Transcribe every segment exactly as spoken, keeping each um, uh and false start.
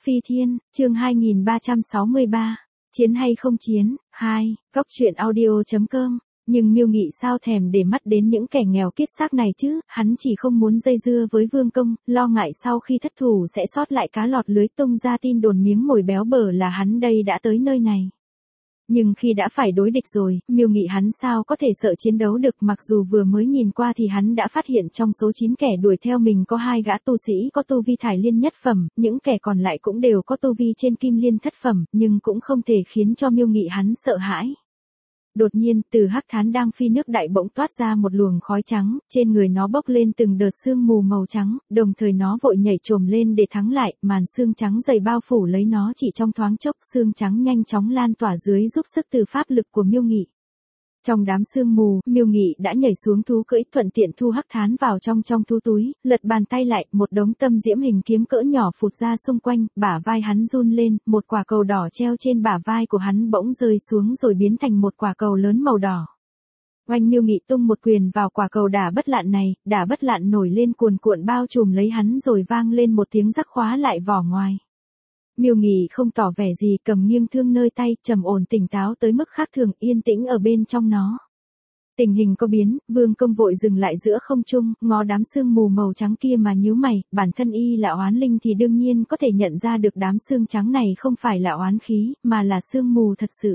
Phi Thiên, chương hai nghìn ba trăm sáu mươi ba, chiến hay không chiến, hai, góc truyện audio chấm com. Nhưng Miêu Nghị sao thèm để mắt đến những kẻ nghèo kiết xác này chứ, hắn chỉ không muốn dây dưa với Vương Công, lo ngại sau khi thất thủ sẽ sót lại cá lọt lưới, tung ra tin đồn miếng mồi béo bở là hắn đây đã tới nơi này. Nhưng khi đã phải đối địch rồi, Miêu Nghị hắn sao có thể sợ chiến đấu được, mặc dù vừa mới nhìn qua thì hắn đã phát hiện trong số chín kẻ đuổi theo mình có hai gã tu sĩ có tu vi thải liên nhất phẩm, những kẻ còn lại cũng đều có tu vi trên kim liên thất phẩm, nhưng cũng không thể khiến cho Miêu Nghị hắn sợ hãi. Đột nhiên, từ hắc thán đang phi nước đại bỗng toát ra một luồng khói trắng, trên người nó bốc lên từng đợt sương mù màu trắng, đồng thời nó vội nhảy trồm lên để thắng lại, màn sương trắng dày bao phủ lấy nó chỉ trong thoáng chốc, sương trắng nhanh chóng lan tỏa dưới giúp sức từ pháp lực của Miêu Nghị. Trong đám sương mù, Miêu Nghị đã nhảy xuống thú cưỡi, thuận tiện thu hắc thán vào trong trong thú túi, lật bàn tay lại, một đống tâm diễm hình kiếm cỡ nhỏ phụt ra xung quanh, bả vai hắn run lên, một quả cầu đỏ treo trên bả vai của hắn bỗng rơi xuống rồi biến thành một quả cầu lớn màu đỏ. Oanh, Miêu Nghị tung một quyền vào quả cầu đả bất lạn này, đả bất lạn nổi lên cuồn cuộn bao trùm lấy hắn rồi vang lên một tiếng rắc khóa lại vỏ ngoài. Miêu Nghị không tỏ vẻ gì, cầm nghiêng thương nơi tay, trầm ổn tỉnh táo tới mức khác thường, yên tĩnh ở bên trong nó. Tình hình có biến, Vương Công vội dừng lại giữa không trung, ngó đám sương mù màu trắng kia mà nhíu mày, bản thân y là oán linh thì đương nhiên có thể nhận ra được đám sương trắng này không phải là oán khí, mà là sương mù thật sự.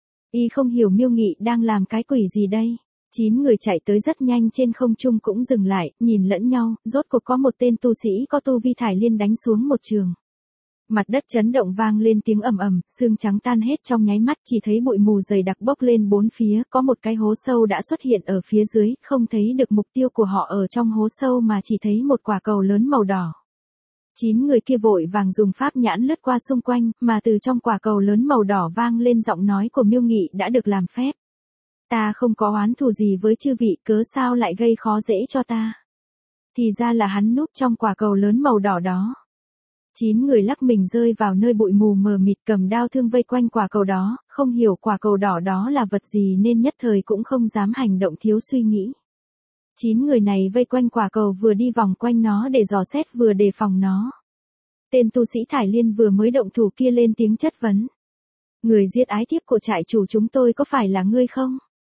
Y không hiểu Miêu Nghị đang làm cái quỷ gì đây. Chín người chạy tới rất nhanh, trên không trung cũng dừng lại, nhìn lẫn nhau, rốt cuộc có một tên tu sĩ có tu vi thải liên đánh xuống một trường. Mặt đất chấn động, vang lên tiếng ầm ầm, sương trắng tan hết trong nháy mắt, chỉ thấy bụi mù dày đặc bốc lên bốn phía, có một cái hố sâu đã xuất hiện ở phía dưới, không thấy được mục tiêu của họ ở trong hố sâu mà chỉ thấy một quả cầu lớn màu đỏ. Chín người kia vội vàng dùng pháp nhãn lướt qua xung quanh, mà từ trong quả cầu lớn màu đỏ vang lên giọng nói của Miêu Nghị đã được làm phép. Ta không có oán thù gì với chư vị, cớ sao lại gây khó dễ cho ta? Thì ra là hắn núp trong quả cầu lớn màu đỏ đó. Chín người lắc mình rơi vào nơi bụi mù mờ mịt, cầm đao thương vây quanh quả cầu đó, không hiểu quả cầu đỏ đó là vật gì nên nhất thời cũng không dám hành động thiếu suy nghĩ. Chín người này vây quanh quả cầu, vừa đi vòng quanh nó để dò xét vừa đề phòng nó. Tên tu sĩ thải liên vừa mới động thủ kia lên tiếng chất vấn. Người giết ái thiếp của trại chủ chúng tôi có phải là ngươi không?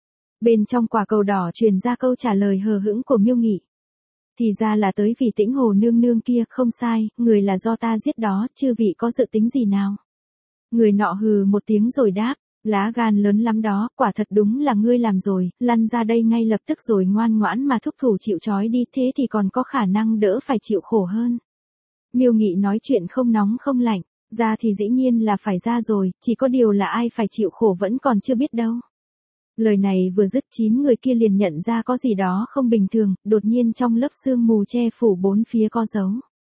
Bên trong quả cầu đỏ truyền ra câu trả lời hờ hững của Miêu Nghị. Thì ra là tới vì Tĩnh Hồ nương nương kia, không sai, người là do ta giết đó, chư vị có dự tính gì nào? Người nọ hừ một tiếng rồi đáp, lá gan lớn lắm đó, quả thật đúng là ngươi làm rồi, lăn ra đây ngay lập tức rồi ngoan ngoãn mà thúc thủ chịu trói đi, thế thì còn có khả năng đỡ phải chịu khổ hơn. Miêu Nghị nói chuyện không nóng không lạnh, ra thì dĩ nhiên là phải ra rồi, chỉ có điều là ai phải chịu khổ vẫn còn chưa biết đâu. Lời này vừa dứt, chín người kia liền nhận ra có gì đó không bình thường, đột nhiên trong lớp sương mù che phủ bốn phía có dấu.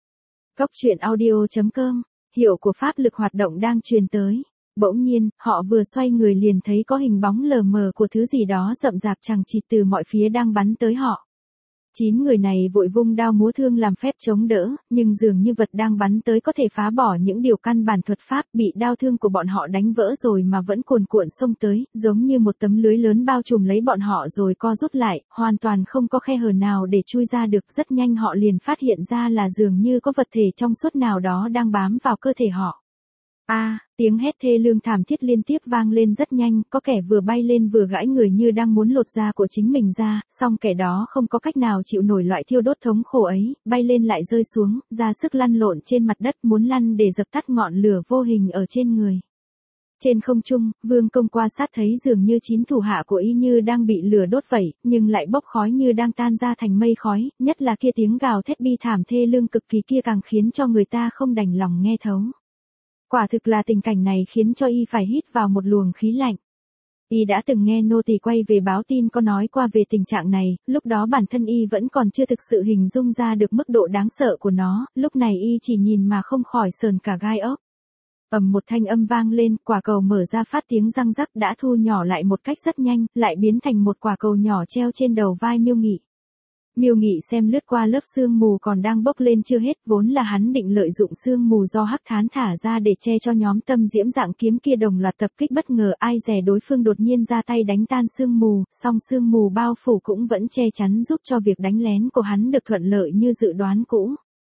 Góc truyện audio chấm com, hiệu của pháp lực hoạt động đang truyền tới. Bỗng nhiên, họ vừa xoay người liền thấy có hình bóng lờ mờ của thứ gì đó rậm rạp chằng chịt từ mọi phía đang bắn tới họ. Chín người này vội vung đao múa thương làm phép chống đỡ, nhưng dường như vật đang bắn tới có thể phá bỏ những điều căn bản thuật pháp, bị đao thương của bọn họ đánh vỡ rồi mà vẫn cuồn cuộn xông tới, giống như một tấm lưới lớn bao trùm lấy bọn họ rồi co rút lại, hoàn toàn không có khe hở nào để chui ra được. Rất nhanh họ liền phát hiện ra là dường như có vật thể trong suốt nào đó đang bám vào cơ thể họ. A, à, tiếng hét thê lương thảm thiết liên tiếp vang lên rất nhanh, có kẻ vừa bay lên vừa gãi người như đang muốn lột da của chính mình ra, song kẻ đó không có cách nào chịu nổi loại thiêu đốt thống khổ ấy, bay lên lại rơi xuống, ra sức lăn lộn trên mặt đất muốn lăn để dập tắt ngọn lửa vô hình ở trên người. Trên không trung, Vương Công qua sát thấy dường như chín thủ hạ của y như đang bị lửa đốt vậy, nhưng lại bốc khói như đang tan ra thành mây khói, nhất là kia tiếng gào thét bi thảm thê lương cực kỳ kia càng khiến cho người ta không đành lòng nghe thấu. Quả thực là tình cảnh này khiến cho y phải hít vào một luồng khí lạnh. Y đã từng nghe nô tỳ quay về báo tin có nói qua về tình trạng này, lúc đó bản thân y vẫn còn chưa thực sự hình dung ra được mức độ đáng sợ của nó, lúc này y chỉ nhìn mà không khỏi sờn cả gai ốc. Ầm một thanh âm vang lên, quả cầu mở ra phát tiếng răng rắc đã thu nhỏ lại một cách rất nhanh, lại biến thành một quả cầu nhỏ treo trên đầu vai Miêu Nghị. Miêu Nghị xem lướt qua lớp sương mù còn đang bốc lên chưa hết, vốn là hắn định lợi dụng sương mù do hắc thán thả ra để che cho nhóm tâm diễm dạng kiếm kia đồng loạt tập kích, bất ngờ ai dè đối phương đột nhiên ra tay đánh tan sương mù, song sương mù bao phủ cũng vẫn che chắn giúp cho việc đánh lén của hắn được thuận lợi như dự đoán cũ.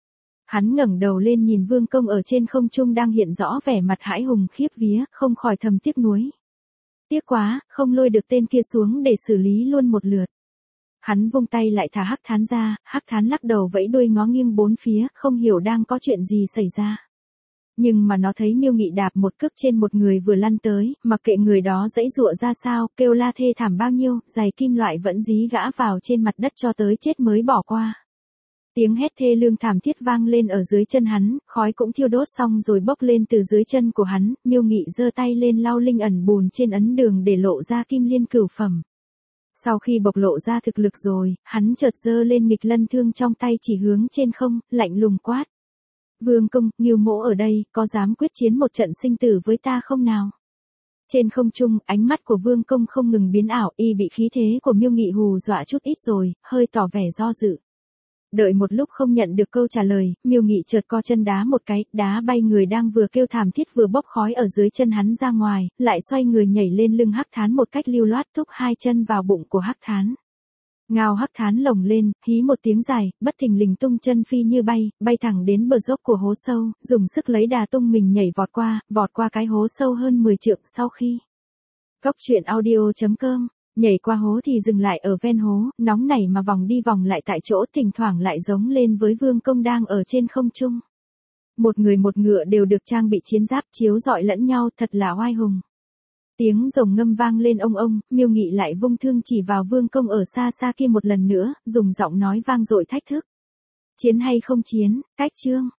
Hắn ngẩng đầu lên nhìn Vương Công ở trên không trung đang hiện rõ vẻ mặt hãi hùng khiếp vía, không khỏi thầm tiếc nuối. Tiếc quá, không lôi được tên kia xuống để xử lý luôn một lượt. Hắn vung tay lại thả Hắc Thán ra, Hắc Thán lắc đầu vẫy đuôi ngó nghiêng bốn phía, không hiểu đang có chuyện gì xảy ra. Nhưng mà nó thấy Miêu Nghị đạp một cước trên một người vừa lăn tới, mặc kệ người đó giãy giụa ra sao, kêu la thê thảm bao nhiêu, giày kim loại vẫn dí gã vào trên mặt đất cho tới chết mới bỏ qua. Tiếng hét thê lương thảm thiết vang lên ở dưới chân hắn, khói cũng thiêu đốt xong rồi bốc lên từ dưới chân của hắn, Miêu Nghị giơ tay lên lau linh ẩn bùn trên ấn đường để lộ ra kim liên cửu phẩm. Sau khi bộc lộ ra thực lực rồi, hắn chợt giơ lên nghịch lân thương trong tay chỉ hướng trên không, lạnh lùng quát. Vương Công, Ngưu Mỗ ở đây, có dám quyết chiến một trận sinh tử với ta không nào? Trên không trung, ánh mắt của Vương Công không ngừng biến ảo, y bị khí thế của Miêu Nghị hù dọa chút ít rồi, hơi tỏ vẻ do dự. Đợi một lúc không nhận được câu trả lời, Miêu Nghị chợt co chân đá một cái, đá bay người đang vừa kêu thảm thiết vừa bốc khói ở dưới chân hắn ra ngoài, lại xoay người nhảy lên lưng Hắc Thán một cách lưu loát thúc hai chân vào bụng của Hắc Thán. Ngao Hắc Thán lồng lên, hí một tiếng dài, bất thình lình tung chân phi như bay, bay thẳng đến bờ dốc của hố sâu, dùng sức lấy đà tung mình nhảy vọt qua, vọt qua cái hố sâu hơn mười trượng sau khi. Góc truyện audio chấm com Nhảy qua hố thì dừng lại ở ven hố, nóng nảy mà vòng đi vòng lại tại chỗ, thỉnh thoảng lại giống lên với Vương Công đang ở trên không trung. Một người một ngựa đều được trang bị chiến giáp chiếu rọi lẫn nhau, thật là oai hùng. Tiếng rồng ngâm vang lên ông ông, Miêu Nghị lại vung thương chỉ vào Vương Công ở xa xa kia một lần nữa, dùng giọng nói vang dội thách thức. Chiến hay không chiến, cách chương.